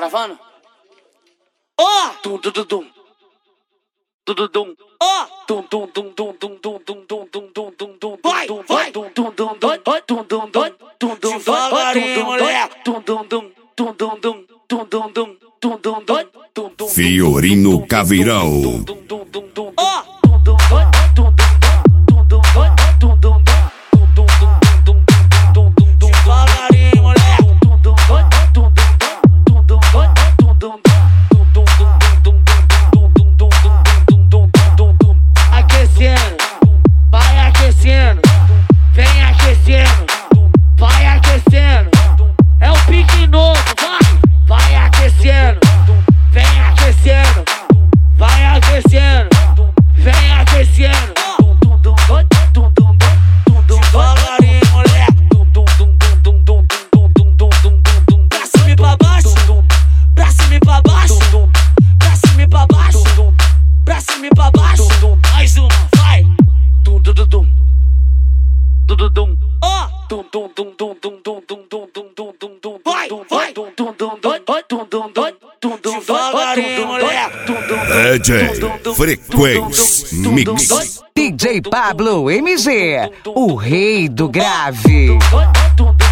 gravando? Ó! Tum tum tum tum. Tum tum tum. Ó! Tum tum tum tum tum tum tum tum tum tum tum tum. Vai, vai. Tum tum tum tum tum tum tum tum tum. Devagarinho, moleque. Tum tum tum tum tum tum tum tum tum tum tum tum tum. Fiorino Caveirão. Ó! Devagarinho, moleque. Aquecendo, vai aquecendo, vem aquecendo, vai aquecendo. É o pique novo, vai aquecendo, vem aquecendo, vai aquecendo, vem aquecendo. Devagarinho, moleque. Pra cima e pra baixo, pra cima e pra baixo, pra cima e pra baixo, pra cima e pra baixo. Mais uma, vai. Tum tum tum tum. Tum tum tum. Ó. Tum tum tum tum tum tum tum tum tum tum tum tum. Vai, vai. Tum tum tum tum tum tum tum tum. Devagarinho, moleque. DJ Frequência Mix. DJ Pablo MG, o rei do grave. Tum tum